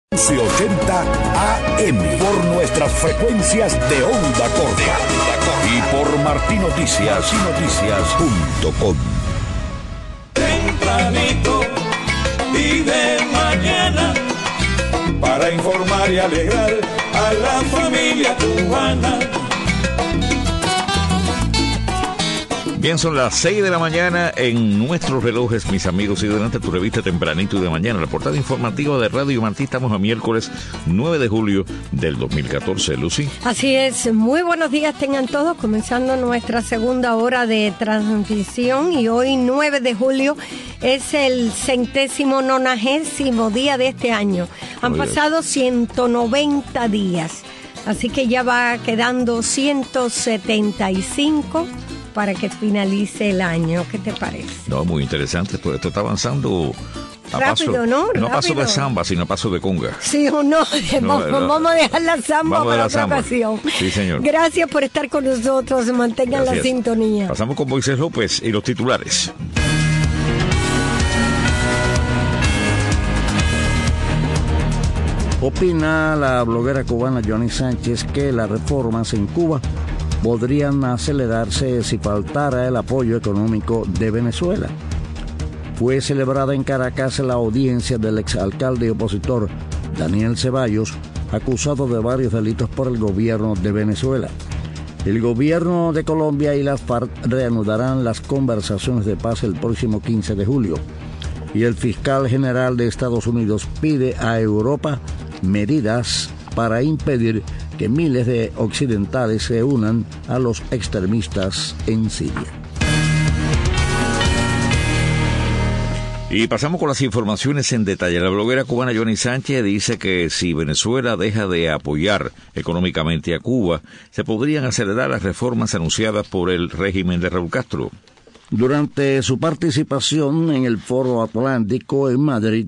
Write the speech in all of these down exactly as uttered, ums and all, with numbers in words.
ochenta A M por nuestras frecuencias de onda corta y por Martí Noticias y noticias punto com. Tempranito y de mañana para informar y alegrar a la familia cubana. Bien, son las seis de la mañana en nuestros relojes, mis amigos, y durante tu revista Tempranito y de mañana, la portada informativa de Radio Martí. Estamos a miércoles nueve de julio del dos mil catorce, Lucy. Así es, muy buenos días tengan todos, comenzando nuestra segunda hora de transmisión y hoy nueve de julio es el centésimo nonagésimo día de este año. Han Oye. pasado ciento noventa días, así que ya va quedando ciento setenta y cinco para que finalice el año. ¿Qué te parece? No, muy interesante, pues esto está avanzando a rápido, paso, ¿no? No rápido. a paso de samba, sino a paso de conga. Sí o no, no vamos, no, vamos a dejar la samba para otra samba. ocasión. Sí, señor. Gracias por estar con nosotros, mantengan Gracias. la sintonía. Pasamos con Moisés López y los titulares. Opina la bloguera cubana Johnny Sánchez que las reformas en Cuba podrían acelerarse si faltara el apoyo económico de Venezuela. Fue celebrada en Caracas la audiencia del exalcalde y opositor Daniel Ceballos, acusado de varios delitos por el gobierno de Venezuela. El gobierno de Colombia y las FARC reanudarán las conversaciones de paz el próximo quince de julio. Y el fiscal general de Estados Unidos pide a Europa medidas para impedir que miles de occidentales se unan a los extremistas en Siria. Y pasamos con las informaciones en detalle. La bloguera cubana Johnny Sánchez dice que si Venezuela deja de apoyar económicamente a Cuba, se podrían acelerar las reformas anunciadas por el régimen de Raúl Castro. Durante su participación en el Foro Atlántico en Madrid,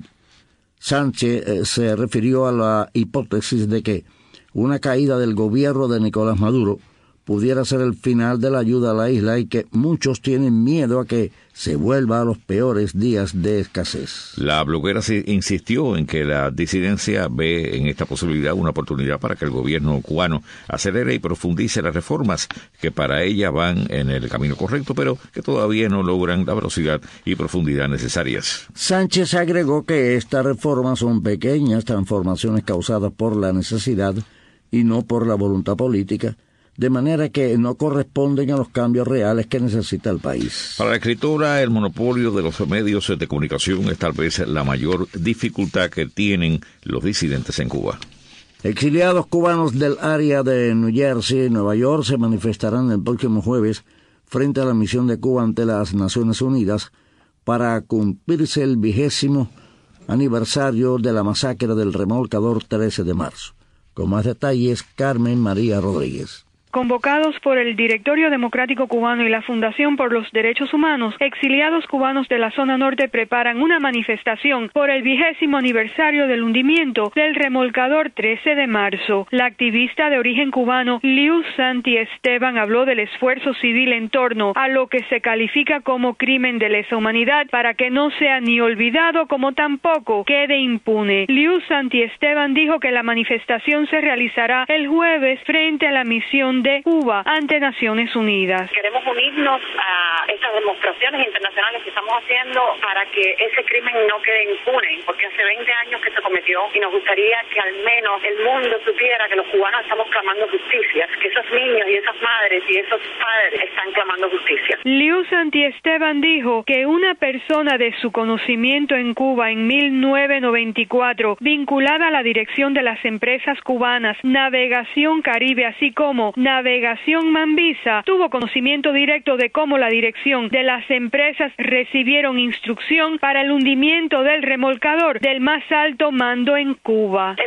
Sánchez eh, se refirió a la hipótesis de que una caída del gobierno de Nicolás Maduro pudiera ser el final de la ayuda a la isla y que muchos tienen miedo a que se vuelva a los peores días de escasez. La bloguera insistió en que la disidencia ve en esta posibilidad una oportunidad para que el gobierno cubano acelere y profundice las reformas que para ella van en el camino correcto, pero que todavía no logran la velocidad y profundidad necesarias. Sánchez agregó que estas reformas son pequeñas transformaciones causadas por la necesidad y no por la voluntad política, de manera que no corresponden a los cambios reales que necesita el país. Para la escritora, el monopolio de los medios de comunicación es tal vez la mayor dificultad que tienen los disidentes en Cuba. Exiliados cubanos del área de New Jersey y Nueva York se manifestarán el próximo jueves frente a la misión de Cuba ante las Naciones Unidas para cumplirse el vigésimo aniversario de la masacre del remolcador trece de marzo. Con más detalles, Carmen María Rodríguez. Convocados por el Directorio Democrático Cubano y la Fundación por los Derechos Humanos, exiliados cubanos de la zona norte preparan una manifestación por el vigésimo aniversario del hundimiento del remolcador trece de marzo. La activista de origen cubano Liu Santi Esteban habló del esfuerzo civil en torno a lo que se califica como crimen de lesa humanidad para que no sea ni olvidado como tampoco quede impune. Liu Santi Esteban dijo que la manifestación se realizará el jueves frente a la misión de Cuba ante Naciones Unidas. Queremos unirnos a estas demostraciones internacionales que estamos haciendo para que ese crimen no quede impune, porque hace veinte años que se cometió y nos gustaría que al menos el mundo supiera que los cubanos estamos clamando justicia, que esos niños y esas madres y esos padres están clamando justicia. Liu Santi Esteban dijo que una persona de su conocimiento en Cuba en mil novecientos noventa y cuatro, vinculada a la dirección de las empresas cubanas Navegación Caribe, así como Navegación Mambisa, tuvo conocimiento directo de cómo la dirección de las empresas recibieron instrucción para el hundimiento del remolcador del más alto mando en Cuba. Esa persona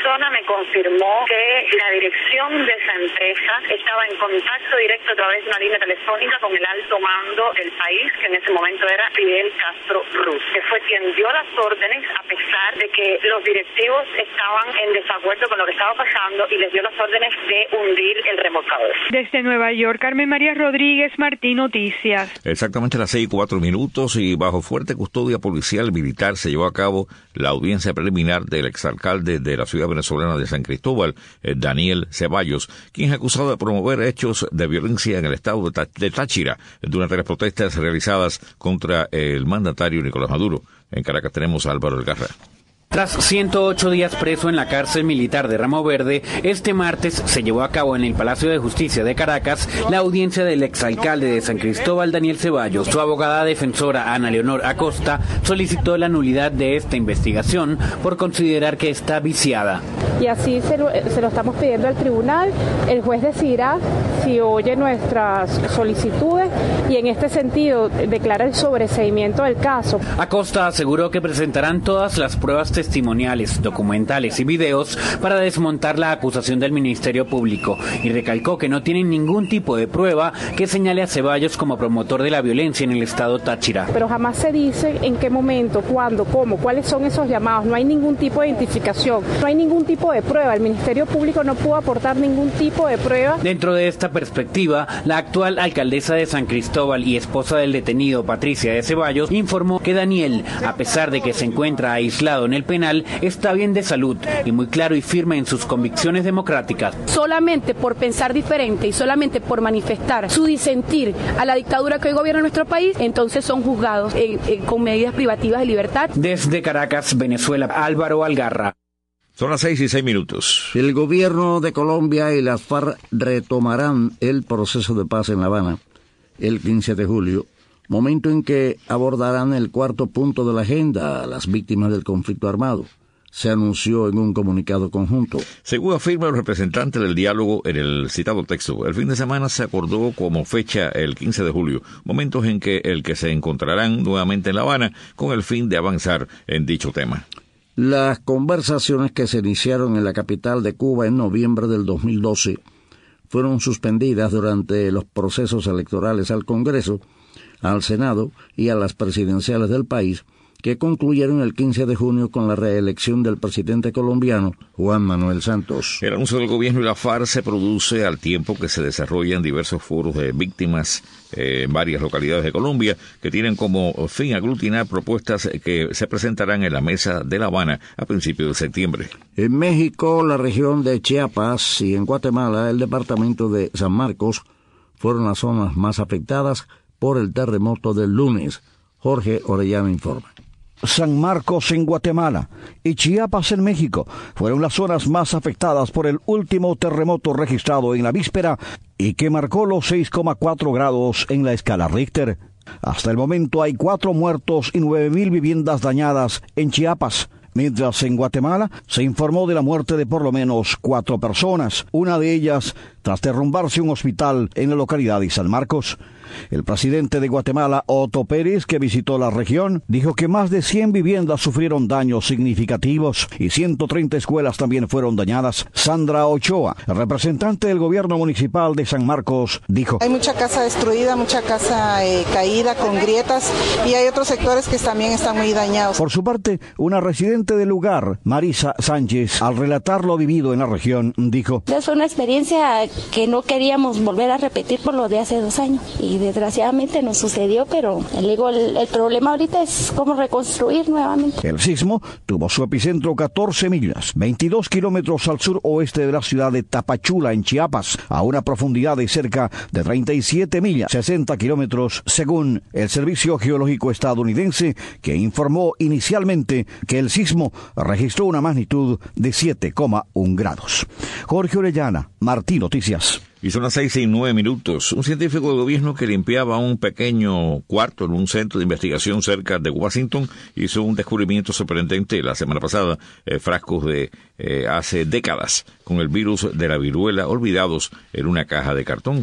persona me confirmó que la dirección de esa empresa estaba en contacto directo a través de una línea telefónica con el alto mando del país, que en ese momento era Fidel Castro Ruz, que fue quien dio las órdenes a pesar de que los directivos estaban en desacuerdo con lo que estaba pasando y les dio las órdenes de hundir el remolcador. Desde Nueva York, Carmen María Rodríguez, Martín Noticias. Exactamente a las seis y cuatro minutos y bajo fuerte custodia policial militar se llevó a cabo la audiencia preliminar del exalcalde de la ciudad venezolana de San Cristóbal, Daniel Ceballos, quien es acusado de promover hechos de violencia en el estado de Táchira durante las protestas realizadas contra el mandatario Nicolás Maduro. En Caracas tenemos a Álvaro Algarra. Tras ciento ocho días preso en la cárcel militar de Ramo Verde, este martes se llevó a cabo en el Palacio de Justicia de Caracas la audiencia del exalcalde de San Cristóbal, Daniel Ceballos. Su abogada defensora, Ana Leonor Acosta, solicitó la nulidad de esta investigación por considerar que está viciada. Y así se lo, se lo estamos pidiendo al tribunal. El juez decidirá si oye nuestras solicitudes y en este sentido declara el sobreseimiento del caso. Acosta aseguró que presentarán todas las pruebas testimoniales, documentales y videos para desmontar la acusación del Ministerio Público y recalcó que no tienen ningún tipo de prueba que señale a Ceballos como promotor de la violencia en el estado Táchira. Pero jamás se dice en qué momento, cuándo, cómo, cuáles son esos llamados. No hay ningún tipo de identificación, no hay ningún tipo de prueba. El Ministerio Público no pudo aportar ningún tipo de prueba. Dentro de esta perspectiva, la actual alcaldesa de San Cristóbal y esposa del detenido Patricia de Ceballos informó que Daniel, a pesar de que se encuentra aislado en el penal, está bien de salud y muy claro y firme en sus convicciones democráticas. Solamente por pensar diferente y solamente por manifestar su disentir a la dictadura que hoy gobierna nuestro país, entonces son juzgados eh, eh, con medidas privativas de libertad. Desde Caracas, Venezuela, Álvaro Algarra. Son las seis y seis minutos. El gobierno de Colombia y las FARC retomarán el proceso de paz en La Habana el quince de julio, momento en que abordarán el cuarto punto de la agenda, las víctimas del conflicto armado. Se anunció en un comunicado conjunto. Según afirma el representante del diálogo en el citado texto, el fin de semana se acordó como fecha el quince de julio, momentos en que el que se encontrarán nuevamente en La Habana con el fin de avanzar en dicho tema. Las conversaciones que se iniciaron en la capital de Cuba en noviembre del dos mil doce fueron suspendidas durante los procesos electorales al Congreso, al Senado y a las presidenciales del país, que concluyeron el quince de junio con la reelección del presidente colombiano Juan Manuel Santos. El anuncio del gobierno y la FARC se produce al tiempo que se desarrollan diversos foros de víctimas eh, en varias localidades de Colombia que tienen como fin aglutinar propuestas que se presentarán en la mesa de La Habana a principios de septiembre. En México, la región de Chiapas y en Guatemala, el departamento de San Marcos fueron las zonas más afectadas por el terremoto del lunes. Jorge Orellana informa. San Marcos en Guatemala y Chiapas en México fueron las zonas más afectadas por el último terremoto registrado en la víspera y que marcó los seis coma cuatro grados en la escala Richter. Hasta el momento hay cuatro muertos y nueve mil viviendas dañadas en Chiapas, mientras en Guatemala se informó de la muerte de por lo menos cuatro personas, una de ellas tras derrumbarse un hospital en la localidad de San Marcos. El presidente de Guatemala, Otto Pérez, que visitó la región, dijo que más de cien viviendas sufrieron daños significativos y ciento treinta escuelas también fueron dañadas. Sandra Ochoa, representante del gobierno municipal de San Marcos, dijo: hay mucha casa destruida, mucha casa eh, caída con grietas y hay otros sectores que también están muy dañados. Por su parte, una residente del lugar, Marisa Sánchez, al relatar lo vivido en la región, dijo: es una experiencia que no queríamos volver a repetir por lo de hace dos años y desgraciadamente nos sucedió, pero el, el, el problema ahorita es cómo reconstruir nuevamente. El sismo tuvo su epicentro catorce millas, veintidós kilómetros al sur-oeste de la ciudad de Tapachula, en Chiapas, a una profundidad de cerca de treinta y siete millas, sesenta kilómetros, según el Servicio Geológico estadounidense, que informó inicialmente que el sismo registró una magnitud de siete coma uno grados. Jorge Orellana, Martín Noticias. Y son las seis y nueve minutos. Un científico del gobierno que limpiaba un pequeño cuarto en un centro de investigación cerca de Washington hizo un descubrimiento sorprendente la semana pasada, eh, frascos de eh, hace décadas con el virus de la viruela olvidados en una caja de cartón.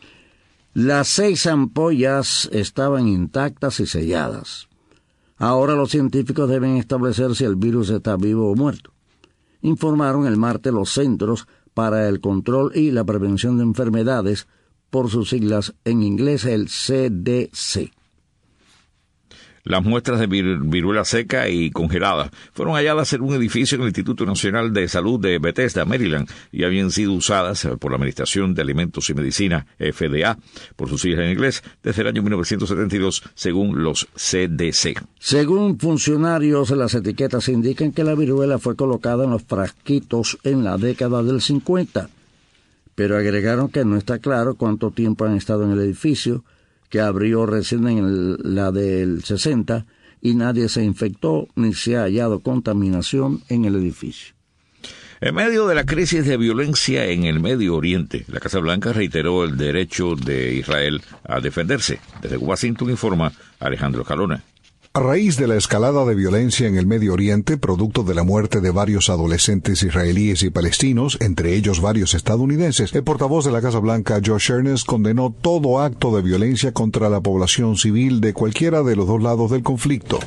Las seis ampollas estaban intactas y selladas. Ahora los científicos deben establecer si el virus está vivo o muerto. informaron el martes los Centros para el Control y la Prevención de Enfermedades, por sus siglas en inglés el C D C. Las muestras de vir- viruela seca y congelada fueron halladas en un edificio en el Instituto Nacional de Salud de Bethesda, Maryland, y habían sido usadas por la Administración de Alimentos y Medicina, F D A, por sus siglas en inglés, desde el año mil novecientos setenta y dos, según los C D C. Según funcionarios, las etiquetas indican que la viruela fue colocada en los frasquitos en la década del cincuenta, pero agregaron que no está claro cuánto tiempo han estado en el edificio, que abrió recién en el, la del sesenta, y nadie se infectó ni se ha hallado contaminación en el edificio. En medio de la crisis de violencia en el Medio Oriente, la Casa Blanca reiteró el derecho de Israel a defenderse. Desde Washington informa Alejandro Escalona. A raíz de la escalada de violencia en el Medio Oriente, producto de la muerte de varios adolescentes israelíes y palestinos, entre ellos varios estadounidenses, el portavoz de la Casa Blanca, Josh Earnest, condenó todo acto de violencia contra la población civil de cualquiera de los dos lados del conflicto.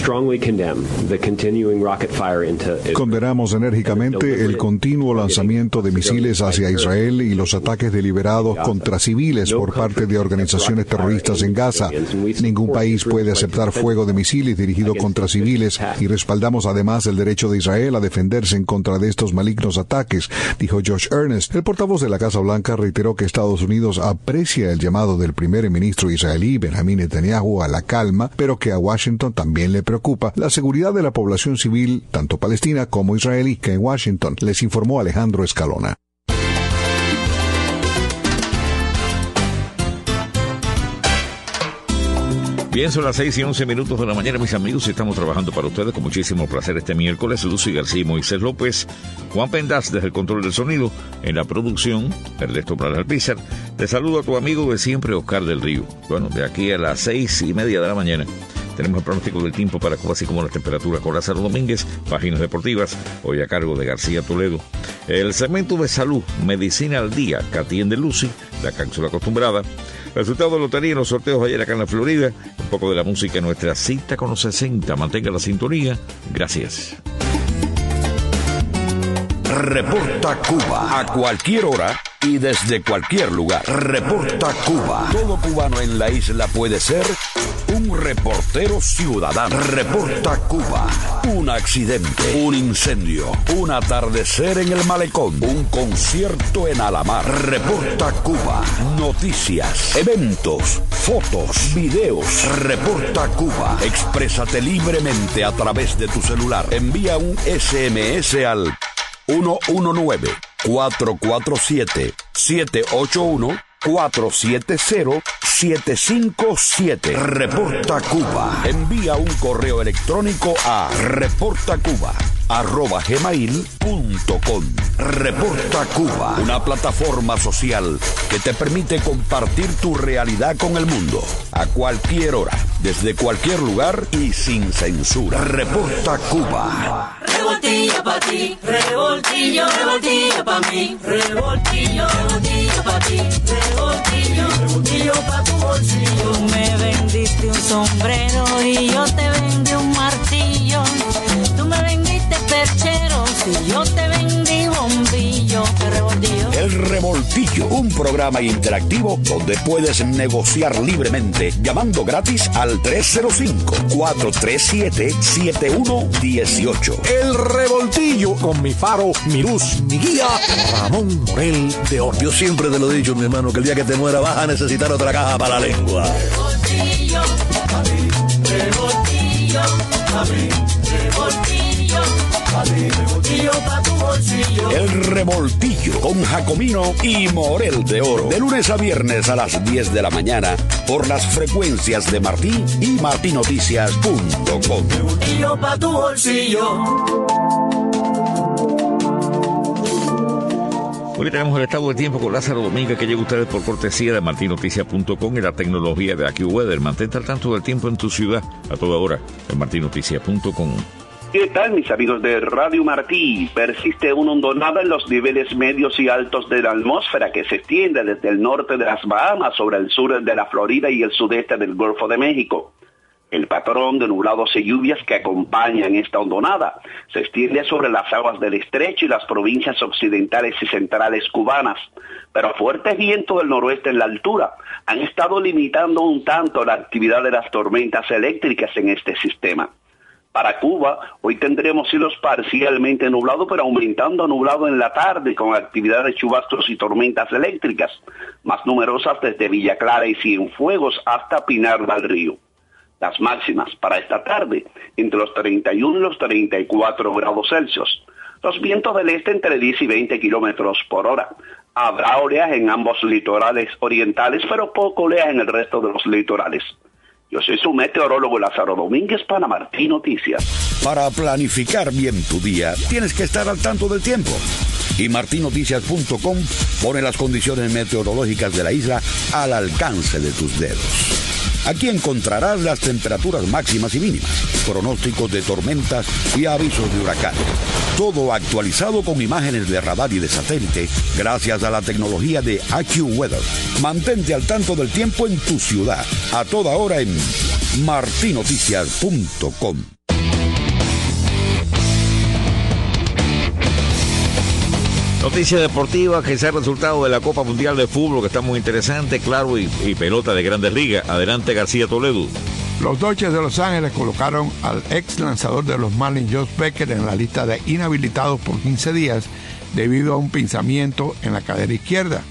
Condenamos enérgicamente el continuo lanzamiento de misiles hacia Israel y los ataques deliberados contra civiles por parte de organizaciones terroristas en Gaza. Ningún país puede aceptar fuego de misiles dirigido contra civiles, y respaldamos además el derecho de Israel a defenderse en contra de estos malignos ataques, dijo Josh Earnest. El portavoz de la Casa Blanca reiteró que Estados Unidos aprecia el llamado del primer ministro israelí Benjamín Netanyahu a la calma, pero que a Washington también le preocupa la seguridad de la población civil, tanto palestina como israelí, que en Washington, les informó Alejandro Escalona. Bien, son las seis y once minutos de la mañana, mis amigos, y estamos trabajando para ustedes con muchísimo placer este miércoles. Lucy García y Moisés López, Juan Pendaz desde el control del sonido, en la producción, Ernesto Prat Alpizar. Te saludo a tu amigo de siempre, Oscar del Río. Bueno, de aquí a las seis y media de la mañana tenemos el pronóstico del tiempo para Cuba, así como las temperaturas con Lázaro Domínguez, páginas deportivas, hoy a cargo de García Toledo. El segmento de salud, Medicina al Día, que atiende Lucy, la cápsula acostumbrada. Resultado de lotería en los sorteos ayer acá en la Florida. Un poco de la música en nuestra cita con los sesenta. Mantenga la sintonía. Gracias. Reporta Cuba a cualquier hora y desde cualquier lugar. Reporta Cuba. Todo cubano en la isla puede ser un reportero ciudadano. Reporta Cuba. Un accidente, un incendio, un atardecer en el malecón, un concierto en Alamar. Reporta Cuba. Noticias, eventos, fotos, videos. Reporta Cuba. Exprésate libremente a través de tu celular. Envía un ese eme ese al uno uno nueve, cuatro cuatro siete, siete ocho uno, cuatro siete cero, siete cinco siete. Reporta Cuba. Envía un correo electrónico a reportacuba arroba gmail punto com. Reporta Cuba, una plataforma social que te permite compartir tu realidad con el mundo, a cualquier hora, desde cualquier lugar y sin censura. Reporta Cuba. Revoltillo pa' ti, revoltillo, revoltillo pa' mí, revoltillo, revoltillo pa' ti, revoltillo, revoltillo pa' tu bolsillo. Tú me vendiste un sombrero y yo te vendí un martillo. Tú me vendiste perchero y yo te vendí bombillo. ¿Qué revoltillo? El Revoltillo, un programa interactivo donde puedes negociar libremente llamando gratis al tres cero cinco, cuatro tres siete, siete uno uno ocho. El Revoltillo, con mi faro, mi luz, mi guía, Ramón Morel de Oro. Yo siempre te lo he dicho, mi hermano, que el día que te muera vas a necesitar otra caja para la lengua. Revoltillo, a mí, revoltillo, a mí, revoltillo, a mí, revoltillo pa' tu bolsillo. El Revoltillo con Jacomino y Morel de Oro. De lunes a viernes a las diez de la mañana por las frecuencias de Martí y martinoticias punto com. Revoltillo pa' tu bolsillo. Hoy tenemos el estado de tiempo con Lázaro Domínguez, que llega a ustedes por cortesía de martinoticias punto com y la tecnología de AccuWeather. Mantente al tanto del tiempo en tu ciudad a toda hora en martinoticias punto com. ¿Qué tal, mis amigos de Radio Martí? Persiste una hondonada en los niveles medios y altos de la atmósfera que se extiende desde el norte de las Bahamas sobre el sur de la Florida y el sudeste del Golfo de México. El patrón de nublados y lluvias que acompañan esta hondonada se extiende sobre las aguas del estrecho y las provincias occidentales y centrales cubanas, pero fuertes vientos del noroeste en la altura han estado limitando un tanto la actividad de las tormentas eléctricas en este sistema. Para Cuba, hoy tendremos cielos parcialmente nublados, pero aumentando a nublado en la tarde, con actividad de chubascos y tormentas eléctricas, más numerosas desde Villa Clara y Cienfuegos hasta Pinar del Río. Las máximas para esta tarde, entre los treinta y uno y los treinta y cuatro grados Celsius. Los vientos del este entre diez y veinte kilómetros por hora. Habrá oleaje en ambos litorales orientales, pero poco oleaje en el resto de los litorales. Yo soy su meteorólogo Lázaro Domínguez para Martí Noticias. Para planificar bien tu día, tienes que estar al tanto del tiempo. Y martí noticias punto com pone las condiciones meteorológicas de la isla al alcance de tus dedos. Aquí encontrarás las temperaturas máximas y mínimas, pronósticos de tormentas y avisos de huracanes. Todo actualizado con imágenes de radar y de satélite gracias a la tecnología de AccuWeather. Mantente al tanto del tiempo en tu ciudad, a toda hora en martí noticias punto com. Noticia deportiva, que sea el resultado de la Copa Mundial de Fútbol, que está muy interesante, claro, y, y pelota de Grandes Ligas. Adelante, García Toledo. Los Dodgers de Los Ángeles colocaron al ex lanzador de los Marlins, Josh Beckett, en la lista de inhabilitados por quince días debido a un pinzamiento en la cadera izquierda.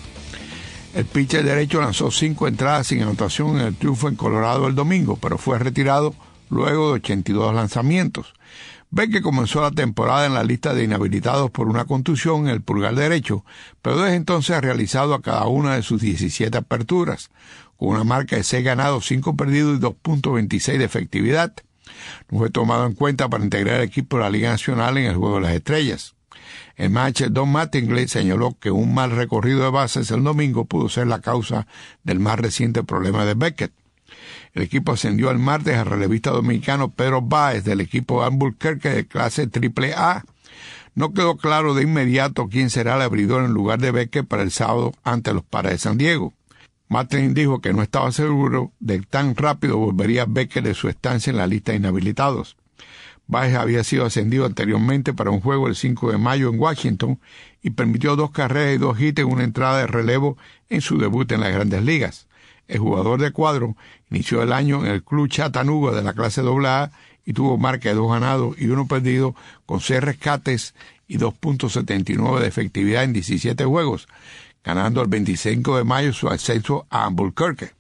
El pitcher derecho lanzó cinco entradas sin anotación en el triunfo en Colorado el domingo, pero fue retirado luego de ochenta y dos lanzamientos. Beckett comenzó la temporada en la lista de inhabilitados por una contusión en el pulgar derecho, pero desde entonces ha realizado a cada una de sus diecisiete aperturas, con una marca de seis ganados, cinco perdidos y dos punto veintiséis de efectividad. No fue tomado en cuenta para integrar el equipo de la Liga Nacional en el Juego de las Estrellas. El manager Don Mattingly señaló que un mal recorrido de bases el domingo pudo ser la causa del más reciente problema de Beckett. El equipo ascendió el martes al relevista dominicano Pedro Báez del equipo Albuquerque de clase triple A. No quedó claro de inmediato quién será el abridor en lugar de Beckett para el sábado ante los Padres de San Diego. Martin dijo que no estaba seguro de que tan rápido volvería Beckett de su estancia en la lista de inhabilitados. Báez había sido ascendido anteriormente para un juego el cinco de mayo en Washington y permitió dos carreras y dos hits en una entrada de relevo en su debut en las Grandes Ligas. El jugador de cuadro inició el año en el club Chattanooga de la clase doble A y tuvo marca de dos ganados y uno perdido con seis rescates y dos punto setenta y nueve de efectividad en diecisiete juegos, ganando el veinticinco de mayo su ascenso a Albuquerque.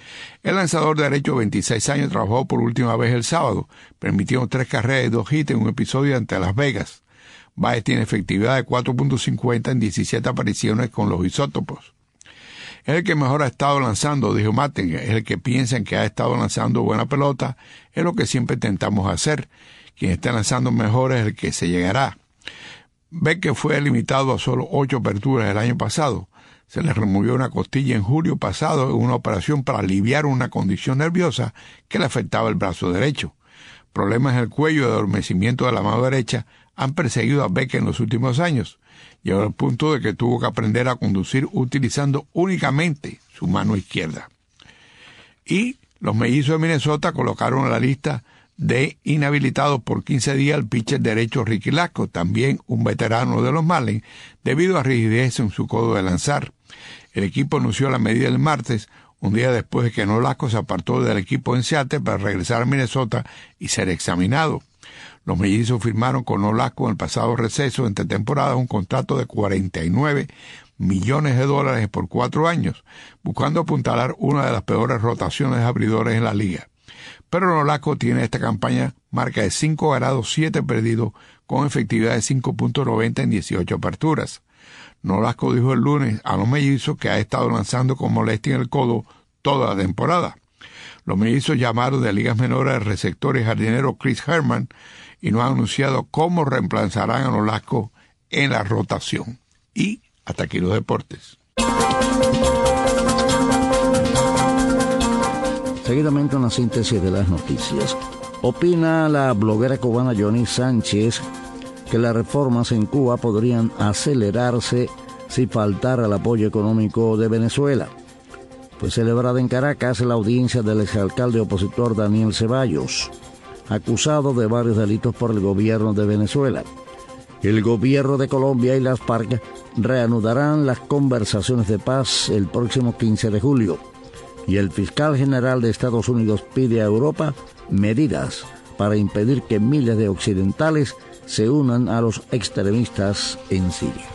El lanzador derecho de veintiséis años trabajó por última vez el sábado, permitiendo tres carreras y dos hits en un episodio ante Las Vegas. Báez tiene efectividad de cuatro punto cincuenta en diecisiete apariciones con los isótopos. Es el que mejor ha estado lanzando, dijo Mattingly. Es el que piensan que ha estado lanzando buena pelota. Es lo que siempre intentamos hacer. Quien esté lanzando mejor es el que se llegará. Beckett fue limitado a solo ocho aperturas el año pasado. Se le removió una costilla en julio pasado en una operación para aliviar una condición nerviosa que le afectaba el brazo derecho. Problemas en el cuello y adormecimiento de la mano derecha han perseguido a Beckett en los últimos años. Llegó al punto de que tuvo que aprender a conducir utilizando únicamente su mano izquierda. Y los Mellizos de Minnesota colocaron en la lista de inhabilitados por quince días al pitcher derecho Ricky Lasco, también un veterano de los Marlins, debido a rigidez en su codo de lanzar. El equipo anunció la medida el martes, un día después de que Nolasco se apartó del equipo en Seattle para regresar a Minnesota y ser examinado. Los Mellizos firmaron con Nolasco en el pasado receso entre temporadas un contrato de cuarenta y nueve millones de dólares por cuatro años, buscando apuntalar una de las peores rotaciones de abridores en la liga. Pero Nolasco tiene esta campaña marca de cinco ganados, siete perdidos, con efectividad de cinco punto noventa en dieciocho aperturas. Nolasco dijo el lunes a los Mellizos que ha estado lanzando con molestia en el codo toda la temporada. Los Mellizos llamaron de ligas menores al receptor y jardinero Chris Herman y no han anunciado cómo reemplazarán a Nolasco en la rotación. Y hasta aquí los deportes. Seguidamente una síntesis de las noticias. Opina la bloguera cubana Johnny Sánchez que las reformas en Cuba podrían acelerarse si faltara el apoyo económico de Venezuela. Fue celebrada en Caracas la audiencia del exalcalde opositor Daniel Ceballos, acusado de varios delitos por el gobierno de Venezuela. El gobierno de Colombia y las FARC reanudarán las conversaciones de paz el próximo quince de julio. Y el fiscal general de Estados Unidos pide a Europa medidas para impedir que miles de occidentales se unan a los extremistas en Siria.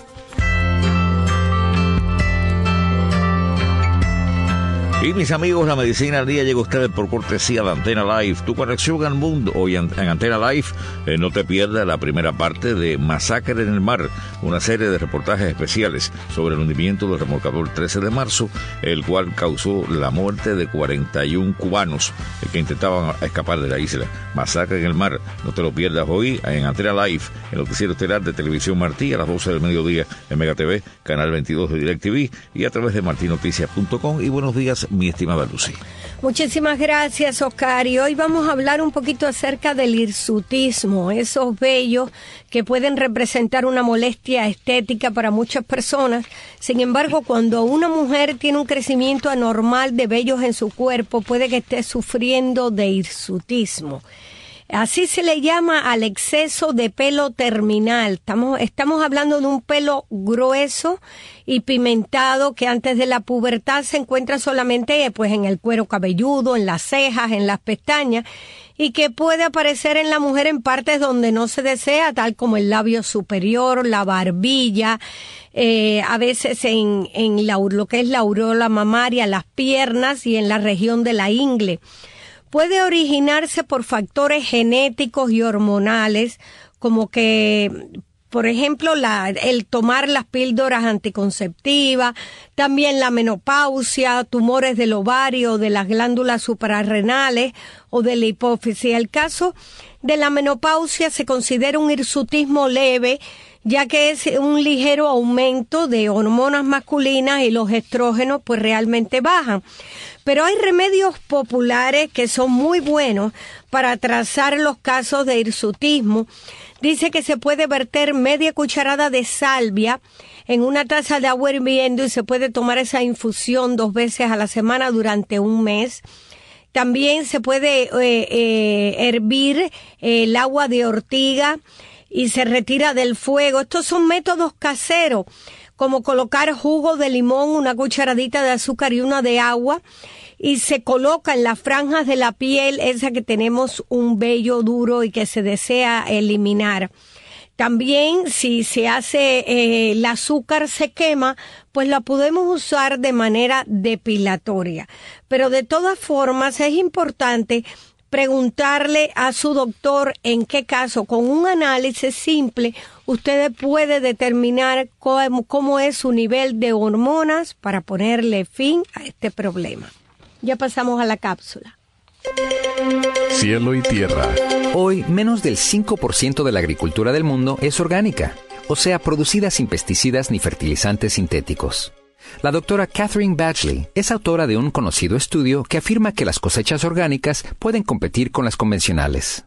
Y mis amigos, la medicina al día llega a ustedes por cortesía de Antena Live, tu conexión al mundo. Hoy en, en Antena Live eh, no te pierdas la primera parte de Masacre en el Mar, una serie de reportajes especiales sobre el hundimiento del remolcador trece de marzo, el cual causó la muerte de cuarenta y uno cubanos eh, que intentaban escapar de la isla. Masacre en el Mar, no te lo pierdas hoy en Antena Live, el noticiero estelar de Televisión Martí a las doce del mediodía en Mega T V, canal veintidós de DirecTV y a través de marti noticias punto com. Y buenos días, mi estimada Lucy. Muchísimas gracias, Oscar. Y hoy vamos a hablar un poquito acerca del hirsutismo, esos vellos que pueden representar una molestia estética para muchas personas. Sin embargo, cuando una mujer tiene un crecimiento anormal de vellos en su cuerpo, puede que esté sufriendo de hirsutismo. Así se le llama al exceso de pelo terminal. Estamos, estamos hablando de un pelo grueso y pimentado que antes de la pubertad se encuentra solamente pues, en el cuero cabelludo, en las cejas, en las pestañas, y que puede aparecer en la mujer en partes donde no se desea, tal como el labio superior, la barbilla, eh, a veces en, en la, lo que es la aureola mamaria, las piernas y en la región de la ingle. Puede originarse por factores genéticos y hormonales, como que, por ejemplo, la, el tomar las píldoras anticonceptivas, también la menopausia, tumores del ovario, de las glándulas suprarrenales o de la hipófisis. El caso de la menopausia se considera un hirsutismo leve, ya que es un ligero aumento de hormonas masculinas y los estrógenos pues realmente bajan. Pero hay remedios populares que son muy buenos para trazar los casos de hirsutismo. Dice que se puede verter media cucharada de salvia en una taza de agua hirviendo y se puede tomar esa infusión dos veces a la semana durante un mes. También se puede eh, eh, hervir eh, el agua de ortiga y se retira del fuego. Estos son métodos caseros, como colocar jugo de limón, una cucharadita de azúcar y una de agua, y se coloca en las franjas de la piel, esa que tenemos un vello duro y que se desea eliminar. También, si se hace, eh, el azúcar se quema, pues la podemos usar de manera depilatoria. Pero de todas formas es importante preguntarle a su doctor en qué caso, con un análisis simple, usted puede determinar cómo, cómo es su nivel de hormonas para ponerle fin a este problema. Ya pasamos a la cápsula. Cielo y tierra. Hoy, menos del cinco por ciento de la agricultura del mundo es orgánica, o sea, producida sin pesticidas ni fertilizantes sintéticos. La doctora Catherine Badgley es autora de un conocido estudio que afirma que las cosechas orgánicas pueden competir con las convencionales.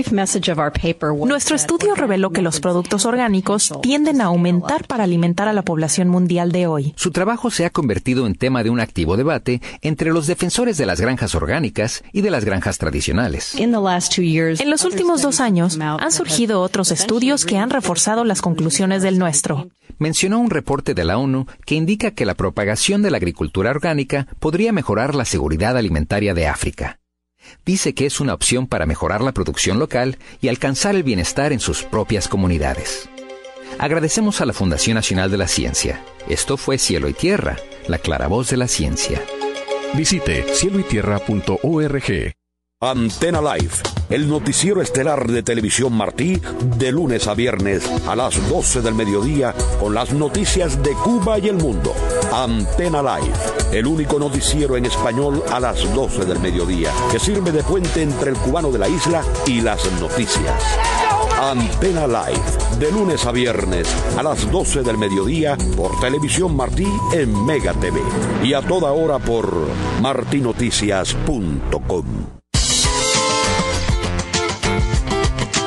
Nuestro estudio reveló que los productos orgánicos tienden a aumentar para alimentar a la población mundial de hoy. Su trabajo se ha convertido en tema de un activo debate entre los defensores de las granjas orgánicas y de las granjas tradicionales. En los últimos dos años han surgido otros estudios que han reforzado las conclusiones del nuestro. Mencionó un reporte de la ONU que indica que la propagación de la agricultura orgánica podría mejorar la seguridad alimentaria de África. Dice que es una opción para mejorar la producción local y alcanzar el bienestar en sus propias comunidades. Agradecemos a la Fundación Nacional de la Ciencia. Esto fue Cielo y Tierra, la claravoz de la ciencia. Visite cielo y tierra punto org. Antena Live, el noticiero estelar de Televisión Martí, de lunes a viernes a las doce del mediodía, con las noticias de Cuba y el mundo. Antena Live, el único noticiero en español a las doce del mediodía, que sirve de puente entre el cubano de la isla y las noticias. Antena Live, de lunes a viernes a las doce del mediodía por Televisión Martí en Mega T V y a toda hora por marti noticias punto com.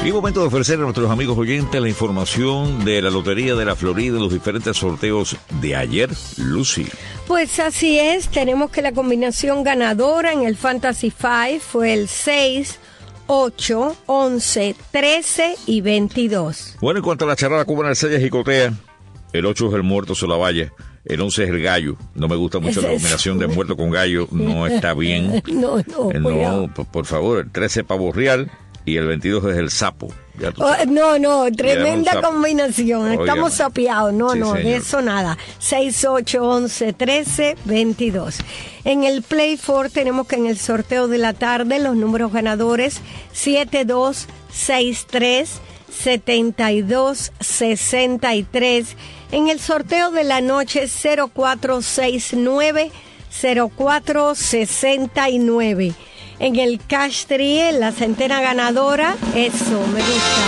Y momento de ofrecer a nuestros amigos oyentes la información de la Lotería de la Florida y los diferentes sorteos de ayer, Lucy. Pues así es, tenemos que la combinación ganadora en el Fantasy cinco fue el seis, ocho, once, trece y veintidós. Bueno, en cuanto a la charrada cubana, el seis es jicotea, el ocho es el muerto Solavalla, el once es el gallo. No me gusta mucho la combinación de muerto con gallo, no está bien. No, no, eh, no, por, por favor, el trece pavo real y el veintidós es el sapo. Ya tú oh, sabes. no, no, tremenda combinación. Oiga, estamos sapeados. No, sí, no, señor. de eso nada. seis, ocho, once, trece, veintidós. En el Play four tenemos que en el sorteo de la tarde los números ganadores siete dos seis tres, setenta y dos sesenta y tres. En el sorteo de la noche cero cuatro seis nueve, cero cuatro sesenta y nueve. En el Cash Tree, la centena ganadora, eso, me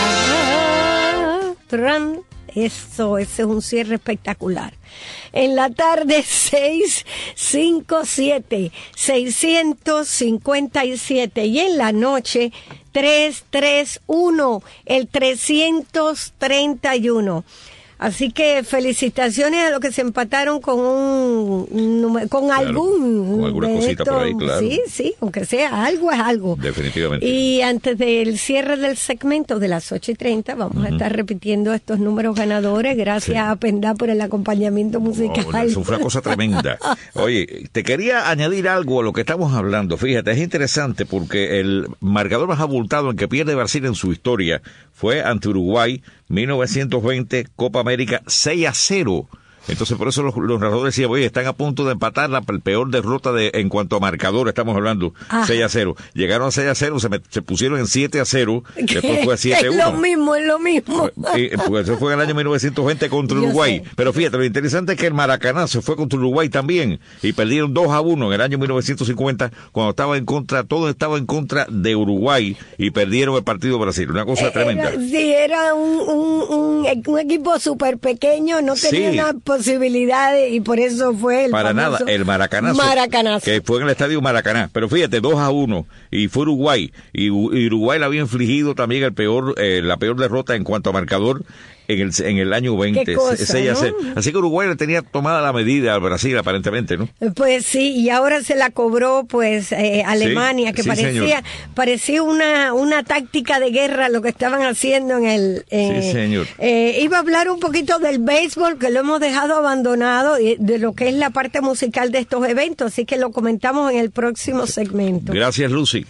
gusta. Tran, eso, ese es un cierre espectacular. En la tarde, seis cinco siete, seiscientos cincuenta y siete. Y en la noche, tres tres uno, el trescientos treinta y uno. Así que felicitaciones a los que se empataron con un, un con claro, algún con alguna cosita esto, por ahí, claro. Sí, sí, aunque sea algo es algo. Definitivamente. Y antes del cierre del segmento de las ocho y treinta vamos uh-huh. a estar repitiendo estos números ganadores. Gracias sí. a Pendá por el acompañamiento musical. Oh, eso fue una cosa tremenda. Oye, te quería añadir algo a lo que estamos hablando. Fíjate, es interesante porque el marcador más abultado en que pierde Brasil en su historia fue ante Uruguay, mil novecientos veinte, Copa América, seis a cero. Entonces, por eso los, los narradores decían, oye, están a punto de empatar la peor derrota de en cuanto a marcador, estamos hablando, Ajá. seis a cero. Llegaron a seis a cero, se, me, se pusieron en siete a cero, después fue a siete a uno. Es lo mismo, es lo mismo. Y, pues eso fue en el año mil novecientos veinte contra Uruguay. Pero fíjate, lo interesante es que el Maracaná se fue contra Uruguay también, y perdieron dos a uno en el año mil novecientos cincuenta, cuando estaba en contra, todo estaba en contra de Uruguay, y perdieron el partido de Brasil. Una cosa era, tremenda. Sí, era un, un, un, un equipo súper pequeño, no tenía sí. una posibilidades y por eso fue el para nada el Maracanazo, Maracanazo que fue en el estadio Maracaná, pero fíjate, dos a uno y fue Uruguay y, y Uruguay le había infligido también el peor eh, la peor derrota en cuanto a marcador en el en el año veinte. Cosa, seis a cero. ¿no? Así que Uruguay le tenía tomada la medida al Brasil aparentemente, ¿no? Pues sí, y ahora se la cobró pues eh, Alemania, sí, que sí, parecía señor. parecía una una táctica de guerra lo que estaban haciendo en el eh, sí, señor. Eh, iba a hablar un poquito del béisbol, que lo hemos dejado abandonado, y de lo que es la parte musical de estos eventos, así que lo comentamos en el próximo segmento. Gracias, Lucy.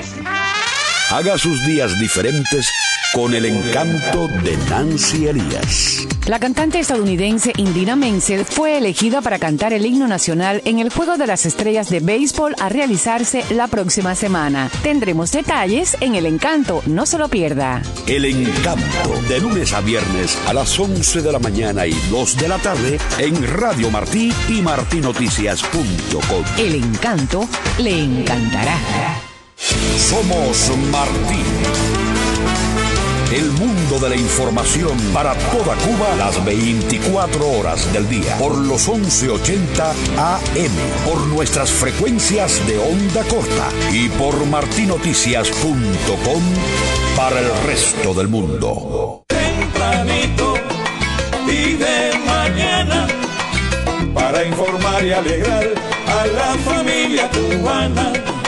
Haga sus días diferentes con el encanto de Nancy Elías. La cantante estadounidense Idina Menzel fue elegida para cantar el himno nacional en el Juego de las Estrellas de Béisbol a realizarse la próxima semana. Tendremos detalles en El Encanto, no se lo pierda. El Encanto, de lunes a viernes a las once de la mañana y dos de la tarde en Radio Martí y martí noticias punto com. El Encanto le encantará. Somos Martí. El mundo de la información para toda Cuba las veinticuatro horas del día. Por los once ochenta A M. Por nuestras frecuencias de onda corta. Y por martí noticias punto com para el resto del mundo. Tempranito y de mañana, para informar y alegrar a la familia cubana.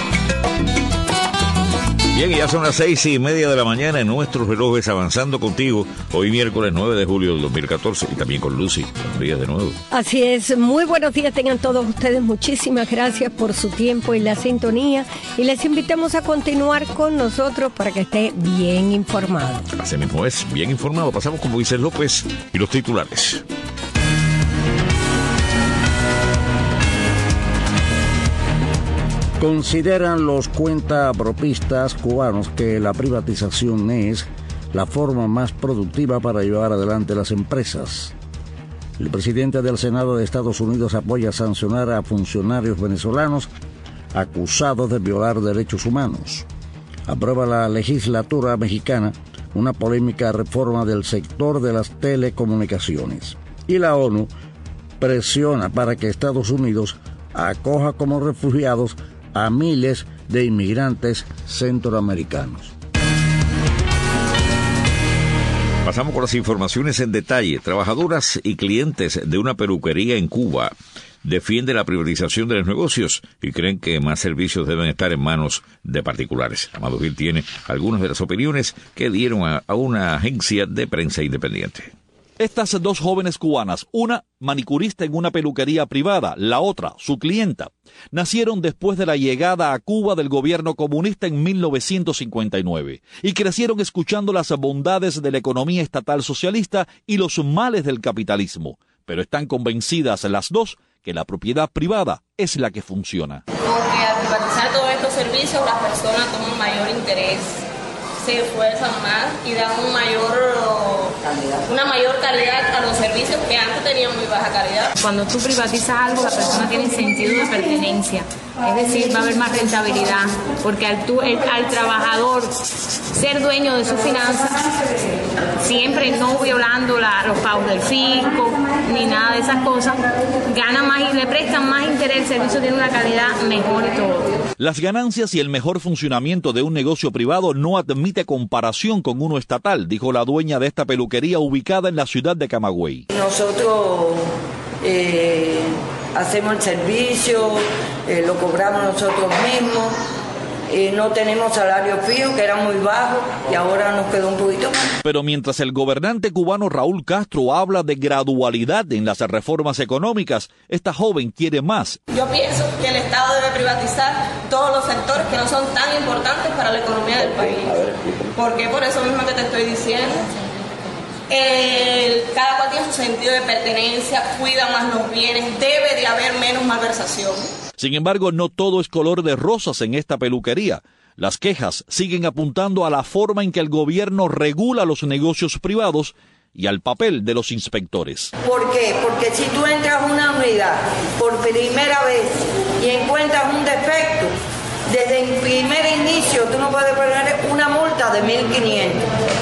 Bien, y ya son las seis y media de la mañana en nuestros relojes, avanzando contigo hoy miércoles nueve de julio del dos mil catorce y también con Lucy. Buenos días de nuevo. Así es, muy buenos días tengan todos ustedes, muchísimas gracias por su tiempo y la sintonía, y les invitamos a continuar con nosotros para que esté bien informado. Así mismo es, bien informado. Pasamos con Moisés López y los titulares. Consideran los cuentapropistas cubanos que la privatización es la forma más productiva para llevar adelante las empresas. El presidente del Senado de Estados Unidos apoya sancionar a funcionarios venezolanos acusados de violar derechos humanos. Aprueba la legislatura mexicana una polémica reforma del sector de las telecomunicaciones. Y la ONU presiona para que Estados Unidos acoja como refugiados a miles de inmigrantes centroamericanos. Pasamos con las informaciones en detalle. Trabajadoras y clientes de una peluquería en Cuba defienden la privatización de los negocios y creen que más servicios deben estar en manos de particulares. Amado Gil tiene algunas de las opiniones que dieron a, a una agencia de prensa independiente. Estas dos jóvenes cubanas, una manicurista en una peluquería privada, la otra, su clienta, nacieron después de la llegada a Cuba del gobierno comunista en mil novecientos cincuenta y nueve y crecieron escuchando las bondades de la economía estatal socialista y los males del capitalismo, pero están convencidas las dos que la propiedad privada es la que funciona. Porque al privatizar todos estos servicios las personas toman mayor interés, se esfuerzan más y dan un mayor, una mayor calidad a los servicios que antes tenían muy baja calidad. Cuando tú privatizas algo, la persona tiene sentido de pertenencia, es decir, va a haber más rentabilidad, porque al, tú, el, al trabajador ser dueño de sus finanzas, siempre no violando la, los pagos del fisco, ni nada de esas cosas, gana más y le prestan más interés, el servicio tiene una calidad mejor y todo. Las ganancias y el mejor funcionamiento de un negocio privado no admite comparación con uno estatal, dijo la dueña de esta peluquería ubicada en la ciudad de Camagüey. Nosotros eh, hacemos el servicio, eh, lo cobramos nosotros mismos, eh, no tenemos salario fijo, que era muy bajo, y ahora nos quedó un poquito más. Pero mientras el gobernante cubano Raúl Castro habla de gradualidad en las reformas económicas, esta joven quiere más. Yo pienso que el Estado debe privatizar todos los sectores que no son tan importantes para la economía del país. ¿Por qué? Por eso mismo que te estoy diciendo. El, cada cual tiene su sentido de pertenencia, cuida más los bienes, debe de haber menos malversación. Sin embargo, no todo es color de rosas en esta peluquería. Las quejas siguen apuntando a la forma en que el gobierno regula los negocios privados y al papel de los inspectores. ¿Por qué? Porque si tú entras a una unidad por primera vez y encuentras un defecto, desde el primer inicio tú no puedes poner una multa de mil quinientos.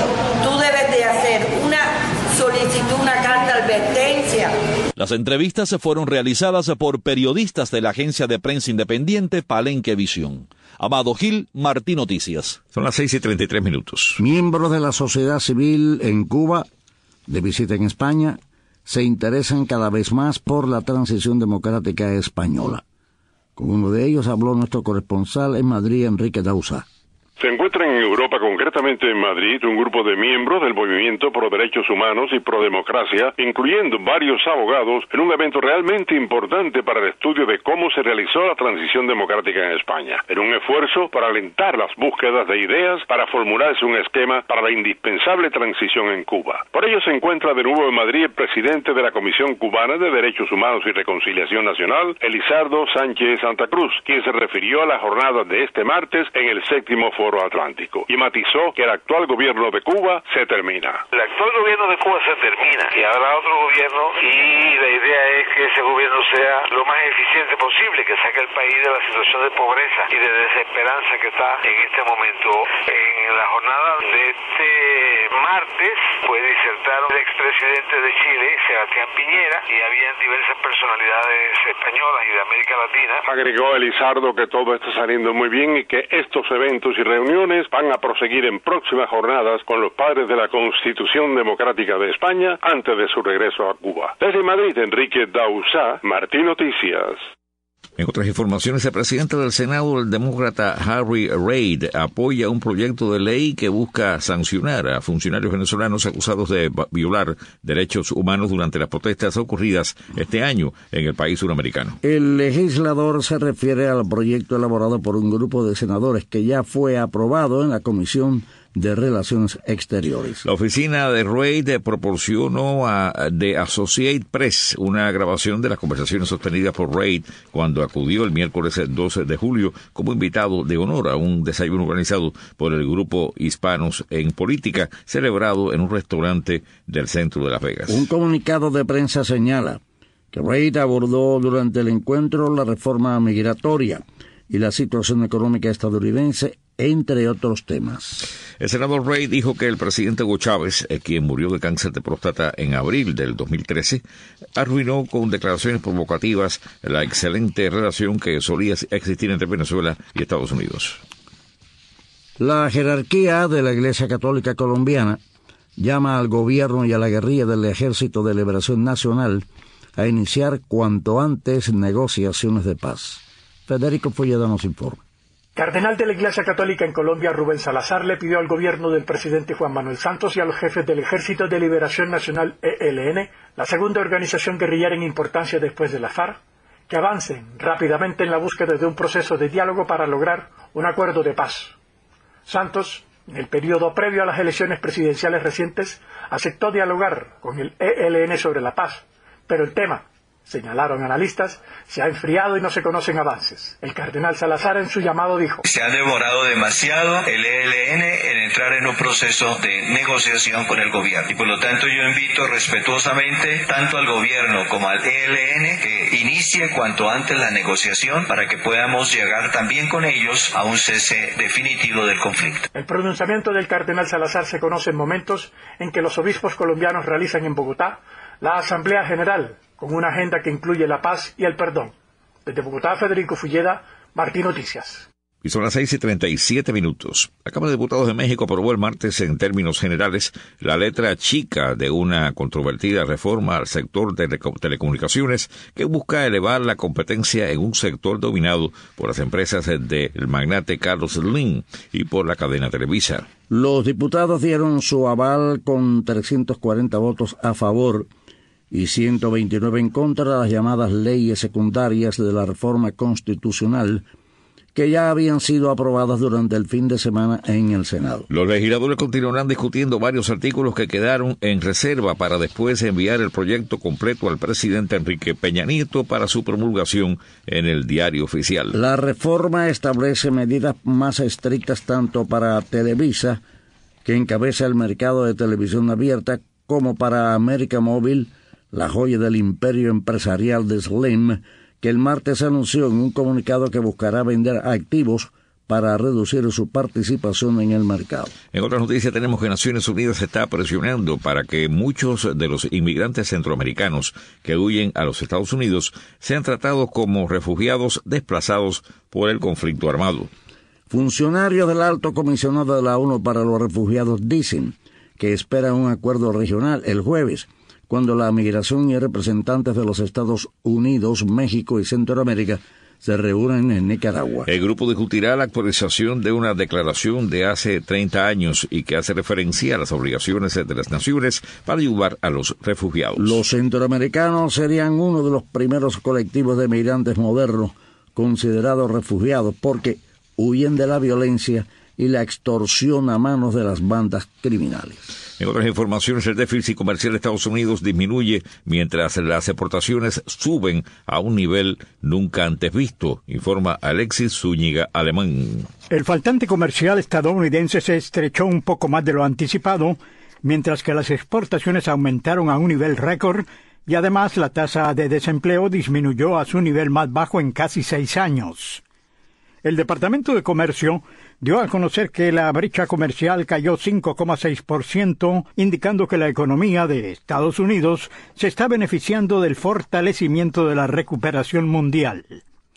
Tú debes de hacer una solicitud, una carta de advertencia. Las entrevistas se fueron realizadas por periodistas de la agencia de prensa independiente Palenque Visión. Amado Gil, Martín Noticias. Son las seis y treinta y tres minutos. Miembros de la sociedad civil en Cuba, de visita en España, se interesan cada vez más por la transición democrática española. Con uno de ellos habló nuestro corresponsal en Madrid, Enrique Dausa. Se encuentran en Europa, concretamente en Madrid, un grupo de miembros del Movimiento Pro Derechos Humanos y Pro Democracia, incluyendo varios abogados, en un evento realmente importante para el estudio de cómo se realizó la transición democrática en España, en un esfuerzo para alentar las búsquedas de ideas para formularse un esquema para la indispensable transición en Cuba. Por ello se encuentra de nuevo en Madrid el presidente de la Comisión Cubana de Derechos Humanos y Reconciliación Nacional, Elizardo Sánchez Santa Cruz, quien se refirió a la jornada de este martes en el séptimo Foro Atlántico y matizó que el actual gobierno de Cuba se termina. El actual gobierno de Cuba se termina y habrá otro gobierno y la idea es que ese gobierno sea lo más eficiente posible, que saque al país de la situación de pobreza y de desesperanza que está en este momento. En la jornada de este martes pues disertaron el expresidente de Chile, Sebastián Piñera, y habían diversas personalidades españolas y de América Latina. Agregó Elizardo que todo está saliendo muy bien y que estos eventos y reuniones van a proseguir en próximas jornadas con los padres de la Constitución Democrática de España antes de su regreso a Cuba. Desde Madrid, Enrique Dausa, Martín Noticias. En otras informaciones, el presidente del Senado, el demócrata Harry Reid, apoya un proyecto de ley que busca sancionar a funcionarios venezolanos acusados de violar derechos humanos durante las protestas ocurridas este año en el país suramericano. El legislador se refiere al proyecto elaborado por un grupo de senadores que ya fue aprobado en la Comisión de Relaciones Exteriores. La oficina de Reid proporcionó a The Associated Press una grabación de las conversaciones sostenidas por Reid cuando acudió el miércoles doce de julio como invitado de honor a un desayuno organizado por el grupo Hispanos en Política, celebrado en un restaurante del centro de Las Vegas. Un comunicado de prensa señala que Reid abordó durante el encuentro la reforma migratoria y la situación económica estadounidense, entre otros temas. El senador Reid dijo que el presidente Hugo Chávez, eh, quien murió de cáncer de próstata en abril del dos mil trece, arruinó con declaraciones provocativas la excelente relación que solía existir entre Venezuela y Estados Unidos. La jerarquía de la Iglesia Católica colombiana llama al gobierno y a la guerrilla del Ejército de Liberación Nacional a iniciar cuanto antes negociaciones de paz. Federico Folleda nos informa. Cardenal de la Iglesia Católica en Colombia, Rubén Salazar, le pidió al gobierno del presidente Juan Manuel Santos y a los jefes del Ejército de Liberación Nacional E L N, la segunda organización guerrillera en importancia después de la FARC, que avancen rápidamente en la búsqueda de un proceso de diálogo para lograr un acuerdo de paz. Santos, en el periodo previo a las elecciones presidenciales recientes, aceptó dialogar con el E L N sobre la paz, pero el tema, señalaron analistas, se ha enfriado y no se conocen avances. El cardenal Salazar en su llamado dijo: se ha demorado demasiado el E L N en entrar en un proceso de negociación con el gobierno y por lo tanto yo invito respetuosamente tanto al gobierno como al E L N que inicie cuanto antes la negociación para que podamos llegar también con ellos a un cese definitivo del conflicto. El pronunciamiento del cardenal Salazar se conoce en momentos en que los obispos colombianos realizan en Bogotá la Asamblea General, con una agenda que incluye la paz y el perdón. Desde Bogotá, Federico Fulleda, Martín Noticias. Y son las seis y treinta y siete minutos. La Cámara de Diputados de México aprobó el martes, en términos generales, la letra chica de una controvertida reforma al sector de telecomunicaciones que busca elevar la competencia en un sector dominado por las empresas del magnate Carlos Slim y por la cadena Televisa. Los diputados dieron su aval con trescientos cuarenta votos a favor y ciento veintinueve en contra de las llamadas leyes secundarias de la reforma constitucional que ya habían sido aprobadas durante el fin de semana en el Senado. Los legisladores continuarán discutiendo varios artículos que quedaron en reserva para después enviar el proyecto completo al presidente Enrique Peña Nieto para su promulgación en el Diario Oficial. La reforma establece medidas más estrictas tanto para Televisa, que encabeza el mercado de televisión abierta, como para América Móvil, la joya del imperio empresarial de Slim, que el martes anunció en un comunicado que buscará vender activos para reducir su participación en el mercado. En otras noticias tenemos que Naciones Unidas está presionando para que muchos de los inmigrantes centroamericanos que huyen a los Estados Unidos sean tratados como refugiados desplazados por el conflicto armado. Funcionarios del Alto Comisionado de la ONU para los Refugiados dicen que esperan un acuerdo regional el jueves, cuando la migración y representantes de los Estados Unidos, México y Centroamérica se reúnen en Nicaragua. El grupo discutirá la actualización de una declaración de hace treinta años y que hace referencia a las obligaciones de las naciones para ayudar a los refugiados. Los centroamericanos serían uno de los primeros colectivos de migrantes modernos considerados refugiados porque huyen de la violencia y la extorsión a manos de las bandas criminales. En otras informaciones, el déficit comercial de Estados Unidos disminuye mientras las exportaciones suben a un nivel nunca antes visto, informa Alexis Zúñiga Alemán. El faltante comercial estadounidense se estrechó un poco más de lo anticipado, mientras que las exportaciones aumentaron a un nivel récord y además la tasa de desempleo disminuyó a su nivel más bajo en casi seis años. El Departamento de Comercio dio a conocer que la brecha comercial cayó cinco coma seis por ciento, indicando que la economía de Estados Unidos se está beneficiando del fortalecimiento de la recuperación mundial.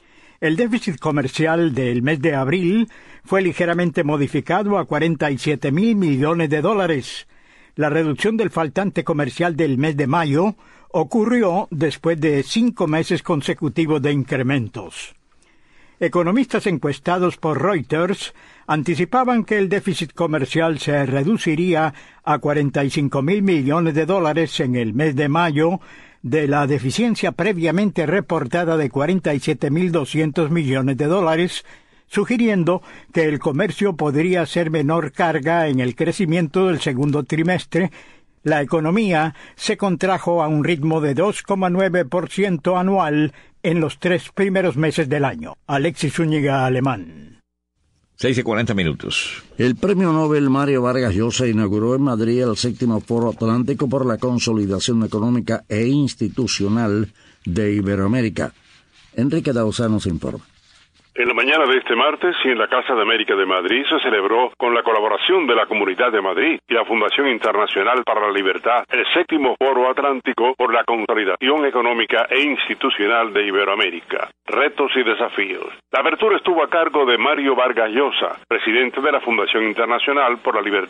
El déficit comercial del mes de abril fue ligeramente modificado a cuarenta y siete mil millones de dólares. La reducción del faltante comercial del mes de mayo ocurrió después de cinco meses consecutivos de incrementos. Economistas encuestados por Reuters anticipaban que el déficit comercial se reduciría a cuarenta y cinco mil millones de dólares en el mes de mayo, de la deficiencia previamente reportada de cuarenta y siete mil doscientos millones de dólares, sugiriendo que el comercio podría ser menor carga en el crecimiento del segundo trimestre. La economía se contrajo a un ritmo de dos coma nueve por ciento anual en los tres primeros meses del año. Alexis Zúñiga Alemán. seis y cuarenta minutos. El premio Nobel Mario Vargas Llosa inauguró en Madrid el séptimo Foro Atlántico por la Consolidación Económica e Institucional de Iberoamérica. Enrique Dauzano nos informa. En la mañana de este martes y en la Casa de América de Madrid se celebró, con la colaboración de la Comunidad de Madrid y la Fundación Internacional para la Libertad, el séptimo Foro Atlántico por la Consolidación Económica e Institucional de Iberoamérica. Retos y desafíos. La apertura estuvo a cargo de Mario Vargas Llosa, presidente de la Fundación Internacional por la Libertad.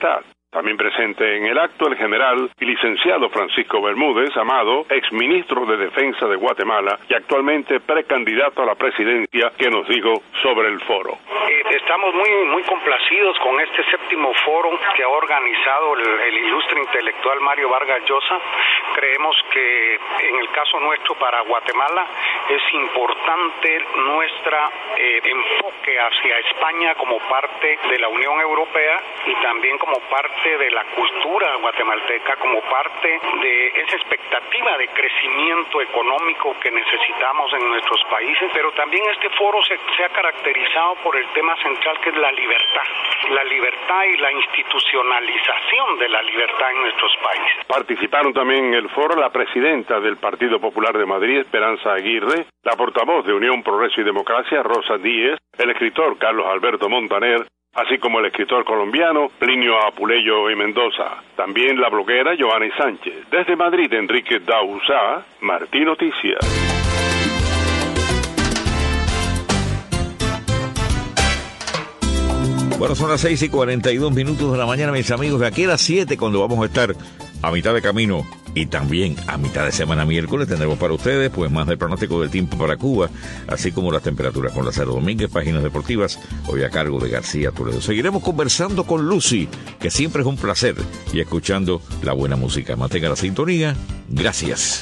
También presente en el acto el general y licenciado Francisco Bermúdez Amado, exministro de Defensa de Guatemala y actualmente precandidato a la presidencia, que nos dijo sobre el foro. Eh, estamos muy muy complacidos con este séptimo foro que ha organizado el, el ilustre intelectual Mario Vargas Llosa. Creemos que en el caso nuestro para Guatemala es importante nuestro eh, enfoque hacia España como parte de la Unión Europea y también como parte de la cultura guatemalteca, como parte de esa expectativa de crecimiento económico que necesitamos en nuestros países, pero también este foro se, se ha caracterizado por el tema central, que es la libertad, la libertad y la institucionalización de la libertad en nuestros países. Participaron también en el foro la presidenta del Partido Popular de Madrid, Esperanza Aguirre, la portavoz de Unión Progreso y Democracia, Rosa Díez, el escritor Carlos Alberto Montaner, así como el escritor colombiano Plinio Apuleyo y Mendoza. También la bloguera Joanny Sánchez. Desde Madrid, Enrique Dauzá, Martí Noticias. Bueno, son las seis y cuarenta y dos minutos de la mañana, mis amigos. De aquí a las siete, cuando vamos a estar a mitad de camino y también a mitad de semana miércoles, tendremos para ustedes pues más del pronóstico del tiempo para Cuba, así como las temperaturas con Lázaro Domínguez, páginas deportivas, hoy a cargo de García Toledo. Seguiremos conversando con Lucy, que siempre es un placer, y escuchando la buena música. Mantenga la sintonía. Gracias.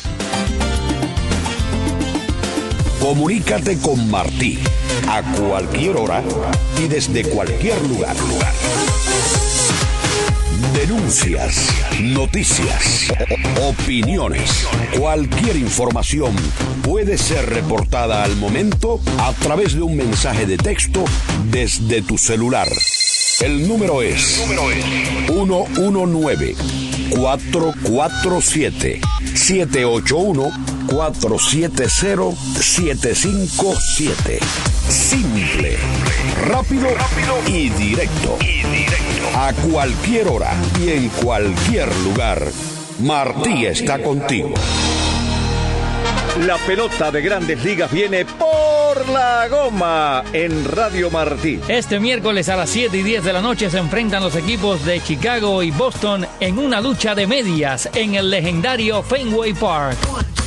Comunícate con Martí a cualquier hora y desde cualquier lugar. Denuncias, noticias, opiniones, cualquier información puede ser reportada al momento a través de un mensaje de texto desde tu celular. El número es uno uno nueve, cuatro cuatro siete, siete ocho uno, cuatro siete cero, siete cinco siete. Simple, rápido y directo. A cualquier hora y en cualquier lugar, Martí está contigo. La pelota de Grandes Ligas viene por la goma en Radio Martí. Este miércoles a las siete y diez de la noche se enfrentan los equipos de Chicago y Boston en una lucha de medias en el legendario Fenway Park.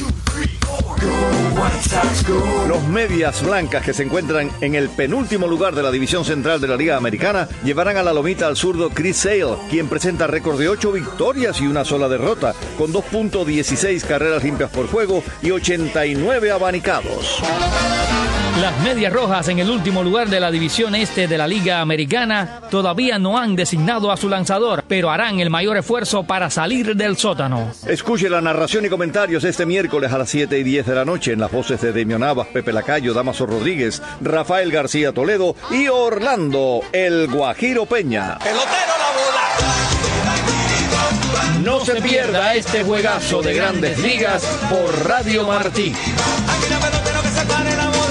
Los Medias Blancas, que se encuentran en el penúltimo lugar de la división central de la Liga Americana, llevarán a la lomita al zurdo Chris Sale, quien presenta récord de ocho victorias y una sola derrota, con dos punto dieciséis carreras limpias por juego y ochenta y nueve abanicados. Las Medias Rojas, en el último lugar de la división este de la Liga Americana, todavía no han designado a su lanzador, pero harán el mayor esfuerzo para salir del sótano. Escuche la narración y comentarios este miércoles a las siete y diez de la noche en las voces de Demian Navas, Pepe Lacayo, Damaso Rodríguez, Rafael García Toledo y Orlando El Guajiro Peña. Pelotero la bola. No se pierda este juegazo de Grandes Ligas por Radio Martí. Aquí la pelotero que se pare la bola.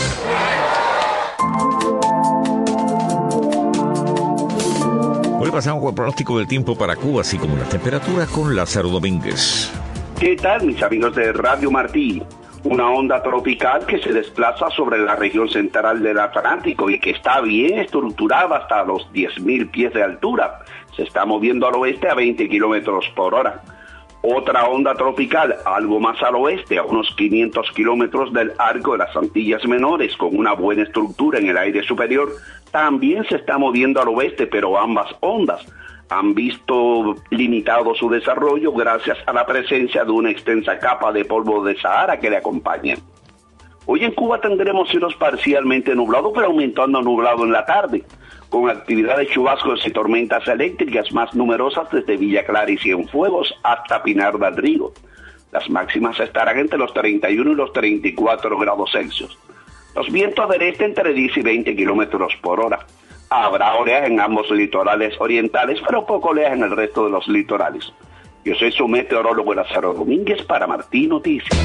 Hoy pasamos con el pronóstico del tiempo para Cuba, así como las temperaturas, con Lázaro Domínguez. ¿Qué tal, mis amigos de Radio Martí? Una onda tropical que se desplaza sobre la región central del Atlántico y que está bien estructurada hasta los diez mil pies de altura. Se está moviendo al oeste a veinte kilómetros por hora. Otra onda tropical, algo más al oeste, a unos quinientos kilómetros del arco de las Antillas Menores, con una buena estructura en el aire superior, también se está moviendo al oeste, pero ambas ondas han visto limitado su desarrollo gracias a la presencia de una extensa capa de polvo de Sahara que le acompaña. Hoy en Cuba tendremos cielos parcialmente nublados, pero aumentando a nublado en la tarde, con actividad de chubascos y tormentas eléctricas más numerosas desde Villa Clara y Cienfuegos hasta Pinar del Río. Las máximas estarán entre los treinta y uno y los treinta y cuatro grados Celsius. Los vientos del este entre diez y veinte kilómetros por hora. Habrá oleaje en ambos litorales orientales, pero poco oleaje en el resto de los litorales. Yo soy su meteorólogo Lázaro Domínguez para Martí Noticias.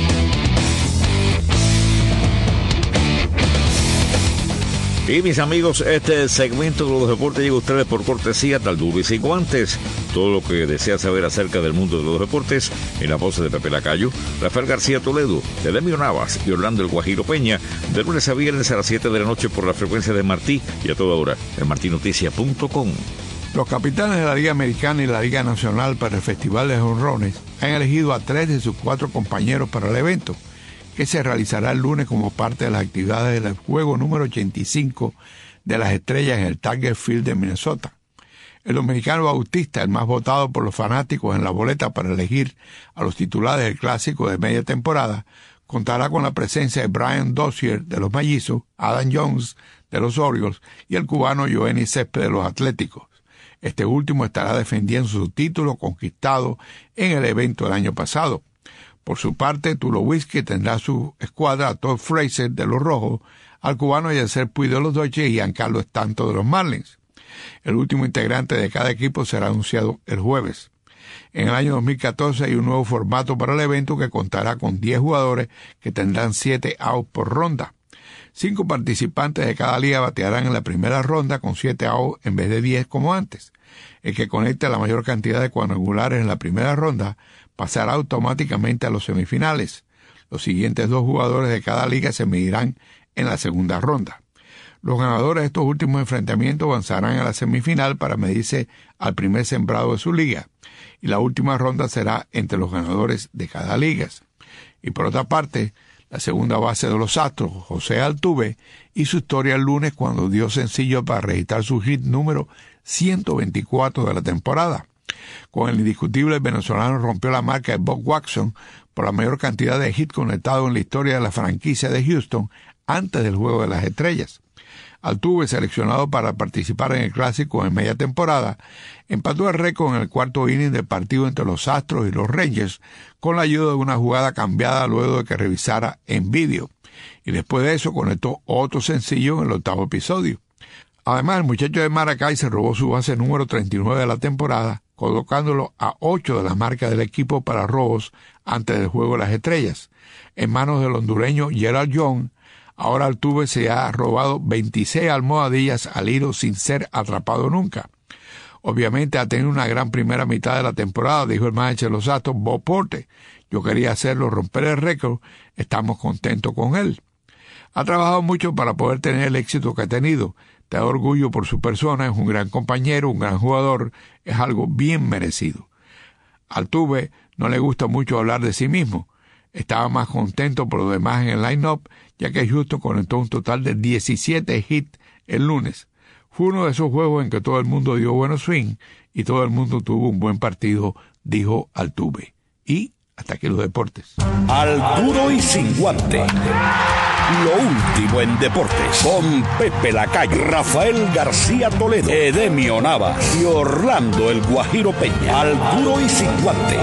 Y mis amigos, este segmento de los deportes llega a ustedes por cortesía tal Duro y Sin Guantes. Todo lo que desea saber acerca del mundo de los deportes en la voz de Pepe Lacayo, Rafael García Toledo, de Demio Navas y Orlando El Guajiro Peña, de lunes a viernes a las siete de la noche por la frecuencia de Martí y a toda hora en martí noticias punto com. Los capitanes de la Liga Americana y la Liga Nacional para el Festival de Jonrones han elegido a tres de sus cuatro compañeros para el evento, que se realizará el lunes como parte de las actividades del juego número ochenta y cinco de las estrellas en el Tiger Field de Minnesota. El dominicano Bautista, el más votado por los fanáticos en la boleta para elegir a los titulares del clásico de media temporada, contará con la presencia de Brian Dozier de los Mellizos, Adam Jones de los Orioles y el cubano Yoenis Céspedes de los Atléticos. Este último estará defendiendo su título conquistado en el evento del año pasado. Por su parte, Tulowitzki tendrá su escuadra a Todd Frazier de los Rojos, al cubano Yasser Puig de los Dodgers y Giancarlo Stanton de los Marlins. El último integrante de cada equipo será anunciado el jueves. En el año dos mil catorce hay un nuevo formato para el evento que contará con diez jugadores que tendrán siete outs por ronda. Cinco participantes de cada liga batearán en la primera ronda con siete outs en vez de diez como antes. El que conecte la mayor cantidad de cuadrangulares en la primera ronda pasará automáticamente a los semifinales. Los siguientes dos jugadores de cada liga se medirán en la segunda ronda. Los ganadores de estos últimos enfrentamientos avanzarán a la semifinal para medirse al primer sembrado de su liga, y la última ronda será entre los ganadores de cada liga. Y por otra parte, la segunda base de los Astros, José Altuve, hizo historia el lunes cuando dio sencillo para registrar su hit número ciento veinticuatro de la temporada. Con el indiscutible venezolano rompió la marca de Bob Watson por la mayor cantidad de hits conectados en la historia de la franquicia de Houston antes del Juego de las Estrellas. Altuve, seleccionado para participar en el Clásico en media temporada, empató el récord en el cuarto inning del partido entre los Astros y los Rangers con la ayuda de una jugada cambiada luego de que revisara en vídeo, y después de eso conectó otro sencillo en el octavo episodio. Además, el muchacho de Maracay se robó su base número treinta y nueve de la temporada, colocándolo a ocho de las marcas del equipo para robos antes del Juego de las Estrellas. En manos del hondureño Gerald Young, ahora Altuve se ha robado veintiséis almohadillas al hilo sin ser atrapado nunca. Obviamente ha tenido una gran primera mitad de la temporada, dijo el manager de los Astros, Bob Porte. Yo quería hacerlo romper el récord, estamos contentos con él. Ha trabajado mucho para poder tener el éxito que ha tenido. Te da orgullo por su persona, es un gran compañero, un gran jugador, es algo bien merecido. Altuve no le gusta mucho hablar de sí mismo. Estaba más contento por lo demás en el line-up, ya que Houston conectó un total de diecisiete hits el lunes. Fue uno de esos juegos en que todo el mundo dio buenos swing y todo el mundo tuvo un buen partido, dijo Altuve. Y hasta aquí los deportes. Al duro y sin guante. Lo último en deportes. Con Pepe Lacayo, Rafael García Toledo, Edemio Navas y Orlando el Guajiro Peña. Al duro y sin guante.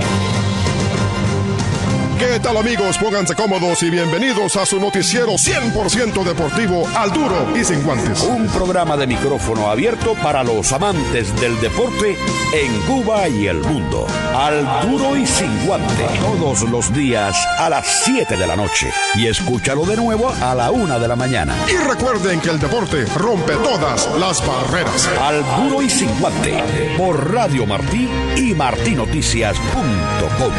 ¿Qué tal, amigos? Pónganse cómodos y bienvenidos a su noticiero cien por ciento deportivo Al Duro y Sin Guantes. Un programa de micrófono abierto para los amantes del deporte en Cuba y el mundo. Al Duro y Sin Guantes. Todos los días a las siete de la noche. Y escúchalo de nuevo a la una de la mañana. Y recuerden que el deporte rompe todas las barreras. Al Duro y Sin Guante. Por Radio Martí y martinoticias punto com.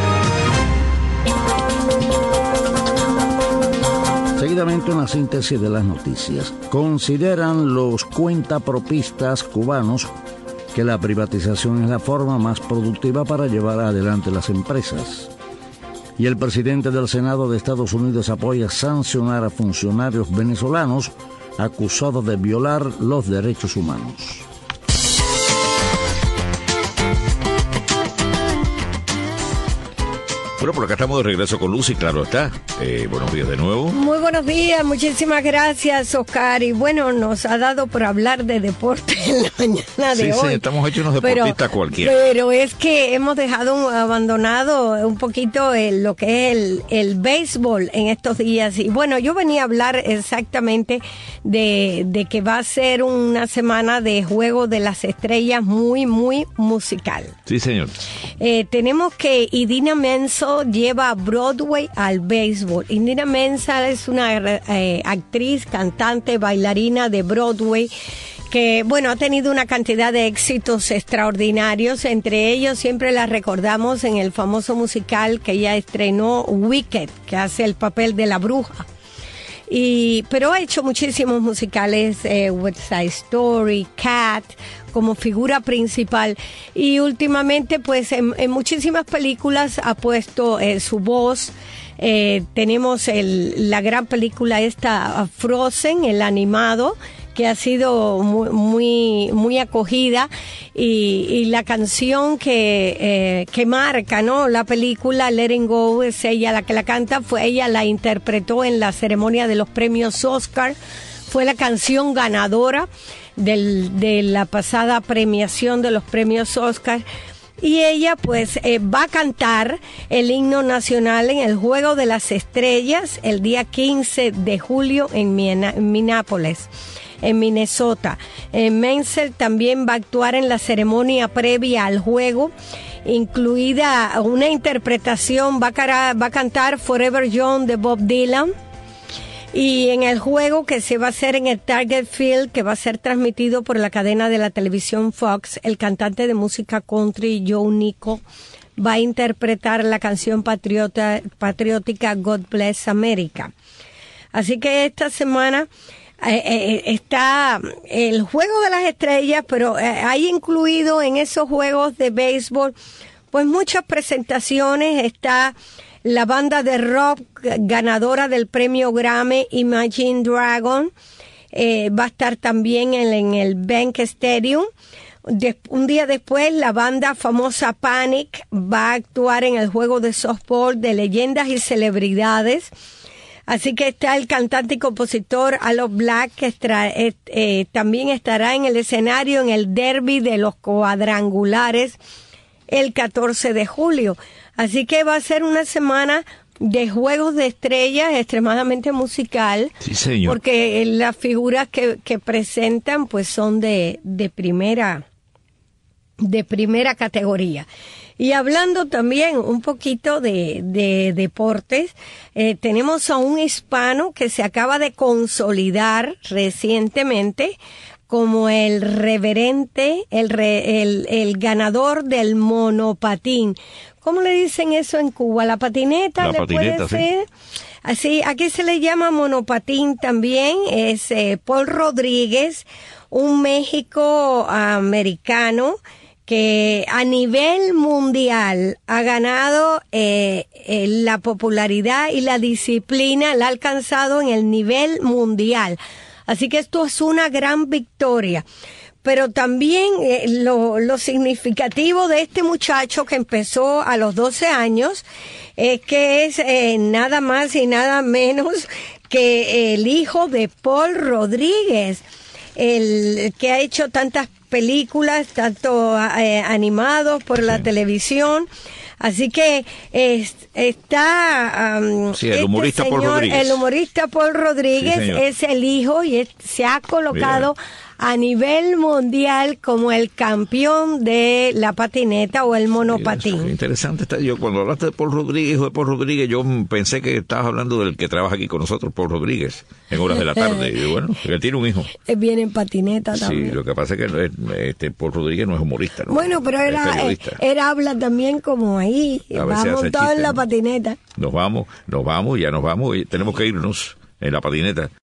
Seguidamente una síntesis de las noticias. Consideran los cuentapropistas cubanos que la privatización es la forma más productiva para llevar adelante las empresas. Y el presidente del Senado de Estados Unidos apoya sancionar a funcionarios venezolanos acusados de violar los derechos humanos. Bueno, por acá estamos de regreso con Lucy, claro está. Eh, buenos días de nuevo. Muy buenos días, muchísimas gracias, Oscar. Y bueno, nos ha dado por hablar de deporte en la mañana de sí, hoy. Sí, estamos hechos unos deportistas pero, cualquiera. Pero es que hemos dejado abandonado un poquito el, lo que es el, el béisbol en estos días. Y bueno, yo venía a hablar exactamente de, de que va a ser una semana de Juego de las Estrellas muy, muy musical. Sí, señor. Eh, tenemos que Idina Menzel lleva a Broadway al béisbol. Idina Menzel es una eh, actriz, cantante, bailarina de Broadway que, bueno, ha tenido una cantidad de éxitos extraordinarios. Entre ellos siempre la recordamos en el famoso musical que ella estrenó, Wicked, que hace el papel de la bruja. Y, pero ha hecho muchísimos musicales, eh, West Side Story, Cat, como figura principal. Y últimamente, pues, en, en muchísimas películas ha puesto eh, su voz. Eh, tenemos el, la gran película esta, Frozen, el animado, que ha sido muy muy, muy acogida, y, y la canción que eh, que marca, ¿no?, la película, Letting Go, es ella la que la canta, fue ella la interpretó en la ceremonia de los premios Oscar, fue la canción ganadora del, de la pasada premiación de los premios Oscar. Y ella pues eh, va a cantar el himno nacional en el Juego de las Estrellas el día quince de julio en Minneapolis, en Minnesota. Eh, Menzel también va a actuar en la ceremonia previa al juego, incluida una interpretación, va a, cara, va a cantar Forever Young de Bob Dylan. Y en el juego que se va a hacer en el Target Field, que va a ser transmitido por la cadena de la televisión Fox, el cantante de música country Joe Nico va a interpretar la canción patriota, patriótica God Bless America. Así que esta semana eh, eh, está el Juego de las Estrellas, pero eh, hay incluido en esos juegos de béisbol pues muchas presentaciones. Está la banda de rock ganadora del premio Grammy, Imagine Dragon, eh, va a estar también en, en el Bank Stadium. De, un día después, la banda famosa Panic va a actuar en el juego de softball de leyendas y celebridades. Así que está el cantante y compositor Aloe Black, que estra, eh, eh, también estará en el escenario en el derby de los cuadrangulares el catorce de julio. Así que va a ser una semana de juegos de estrellas extremadamente musical. Sí, señor. Porque las figuras que, que presentan pues son de, de primera, de primera categoría. Y hablando también un poquito de, de deportes, eh, tenemos a un hispano que se acaba de consolidar recientemente como el reverente, el, re, el, el ganador del monopatín. ¿Cómo le dicen eso en Cuba? ¿La patineta? La ¿le patineta, puede ser? Sí. Así, aquí se le llama monopatín también. Es eh, Paul Rodríguez, un México americano que a nivel mundial ha ganado eh, eh, la popularidad y la disciplina, la ha alcanzado en el nivel mundial. Así que esto es una gran victoria. Pero también eh, lo, lo significativo de este muchacho que empezó a los doce años es que es eh, nada más y nada menos que el hijo de Paul Rodríguez, el que ha hecho tantas películas, tanto eh, animados por la sí. televisión. Así que eh, está um, sí, el humorista este señor, Paul Rodríguez. El humorista Paul Rodríguez sí, es el hijo y es, se ha colocado Bien. a nivel mundial como el campeón de la patineta o el monopatín. Sí, interesante está. Yo cuando hablaste de Paul Rodríguez, hijo de Paul Rodríguez, yo pensé que estabas hablando del que trabaja aquí con nosotros, Paul Rodríguez, en horas de la tarde. Y bueno, él tiene un hijo. Viene en patineta también. Sí, lo que pasa es que no es, este Paul Rodríguez no es humorista, ¿no? Bueno, pero él, él, él habla también como ahí, va montado en la patineta. Nos vamos, nos vamos, ya nos vamos, y tenemos que irnos en la patineta.